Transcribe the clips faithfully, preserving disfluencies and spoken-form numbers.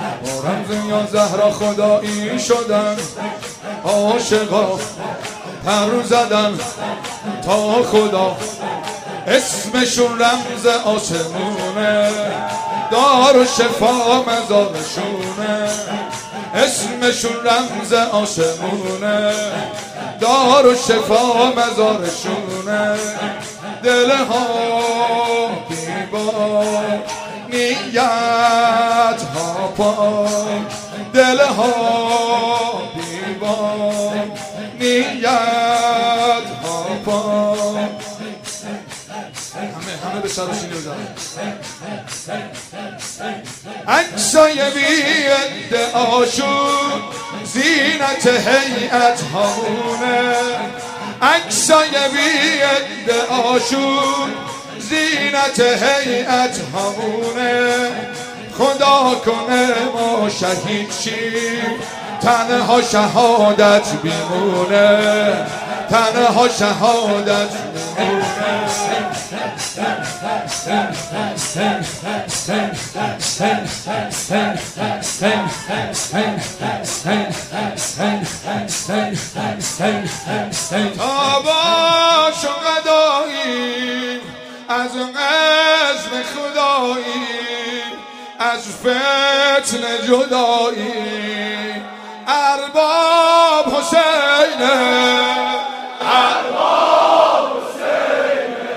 با رمز یا زهرا خدایی شدن، عاشقا پر زدن تا خدا اسمشون رمز آسمونه، دار و شفا مزارشونه، اسمشون رمز آسمونه، دار و شفا مزارشونه. دلها بیبار نیت ها پاک، دلها بیبار نیت ها پاک. همه همه به سر و سینه بزنن. عکسای بی ادعاشون زینت هیئت هامونه، عکسای بی ادعاشون زینت هیئت هامونه. خدا کنه ما شهید شیم، تنها شهادت بیمونه، تنها شهادت بیمونه. تا باش غدایی از قسم خدایی، از فتنه جدایی، ارباب حسینه، ارباب حسینه،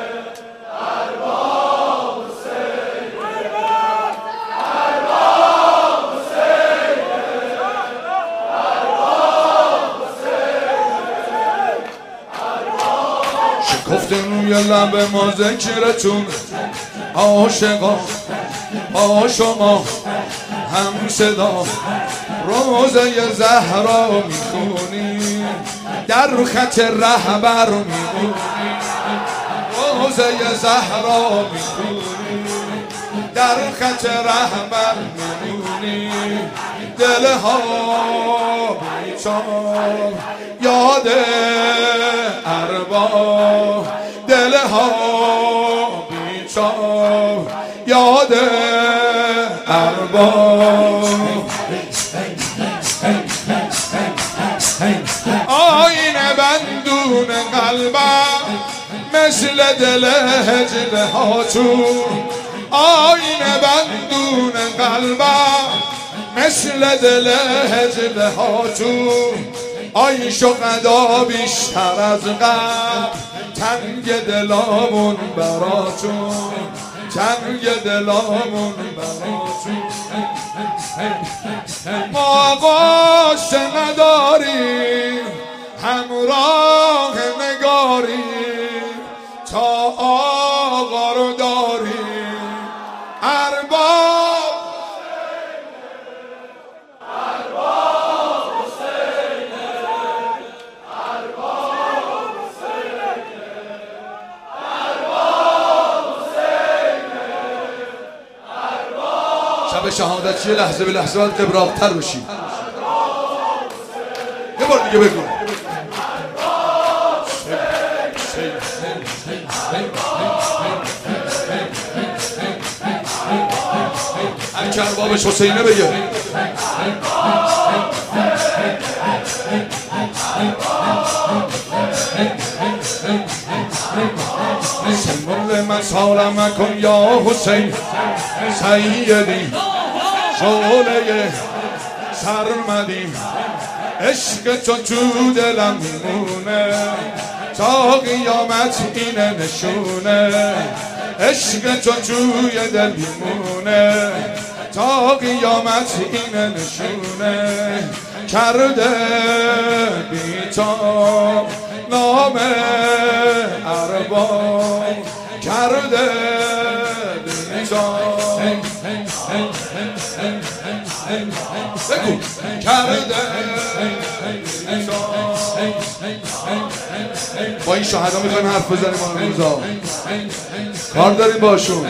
ارباب حسینه، ارباب حسینه، ارباب حسینه. شکفتن روی لب ما ذکرتون، عاشقا با شما هم صدا روزه زهرا میخونی، در خط رهبر میمونی، روزه زهرا میخونی، در خط رهبر میمونی. دلها بیچار یاد ارباب، دلها بیچار یاد ارباب. آینه بندون قلبم مثل دل هجله هاتون، آینه بندون قلبم مثل دل هجله هاتون. آیش و قدا بیشتر از قبل، تنگ دلامون براتون، تنگ دلامون براتون. ما قصه نداریم همراه نگاریم، تا آقا رو داریم ارباب. شب شهادت چیه؟ لحظه به لحظه باید قبراق‌تر بشی. یه بار دیگه بگو. هر که اربابش حسینه بگه. سیمون من سالم کن یا حسین سیدی، شعله سرمدی، عشق تو تو دلم میمونه، تا قیامت اینه نشونه، عشق تو توی دل میمونه، تا قیامت اینه نشونه. کرده بی‌تاب نام ارباب، کرده بی‌تاب بگو کرده بی‌تاب. با این شهدا میخوایم حرف بزنیم آن روزا، کار داریم باشون.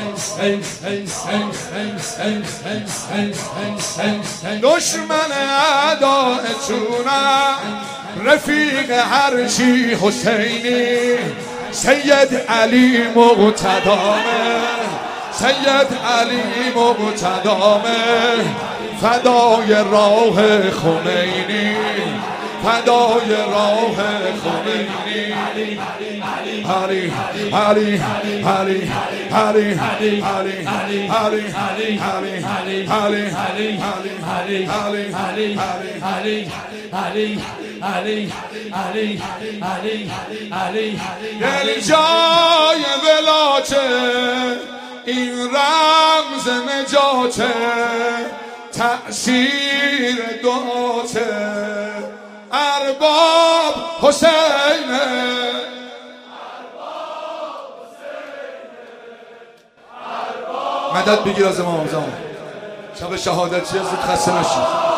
دشمن اعدایتونم رفیق هرچی حسینی، سید علی مقتدامه، سید علی مقتدامه فدای راه خمینی فدای راه خمینی علی علی علی علی علی علی علی علی علی علی علی جای ولاته این رمز نجاته تأثیر دعاته ارباب حسینه مدد بگیر از امام زمان شب شهادتی از خسته نشید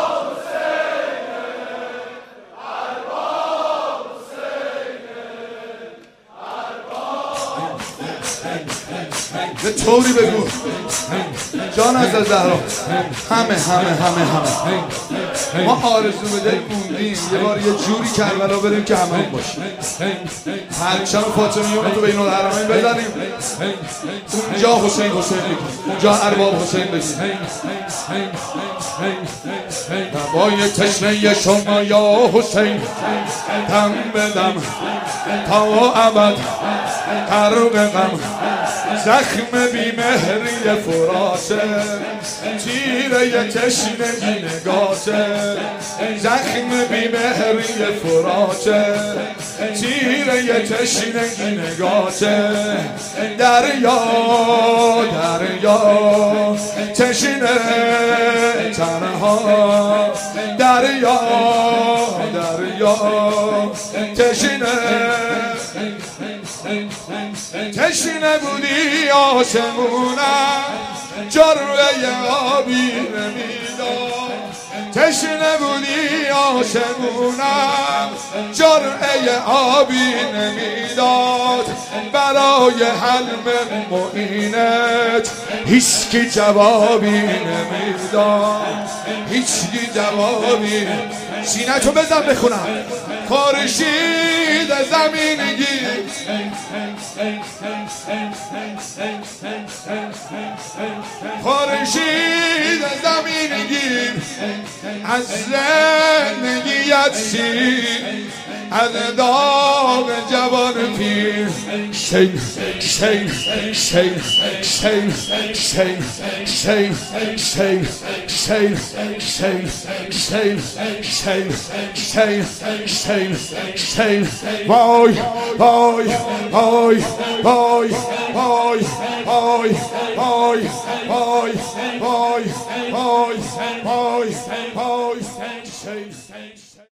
یه طوری بگو جان از زهرا همه همه همه همه ما آرزو به دل موندیم یه بار یه جوری کربلا بریم که همه هم باشیم پرچم فاطمیون رو تو بین الحرمین بزنیم اونجا حسین حسین بگیم اونجا ارباب حسین بگیم نوای تشنه شما یا حسین دم بدم تا ابد غرق غم زخم بیمهری فراته تیره تشنگی نگاته زخم بیمهری فراته تیره تشنگی نگاته دریا دریا تشنه تنها دریا دریا تشنه تشنه بودی آسمونم جرعه آبی نمیداد تشنه بودی آسمونم جرعه آبی نمیداد برای حلم معینت هیچکی جوابی نمیداد هیچکی جوابی سینه تو بزن بخونم خورشید زمینگی خورشید زمینگی از زندگیت سیر از داغ جوان پیر شین شین شین شین شین شین شین شین شین شین شین شین شین شین وای وای وای وای وای وای وای وای وای وای وای وای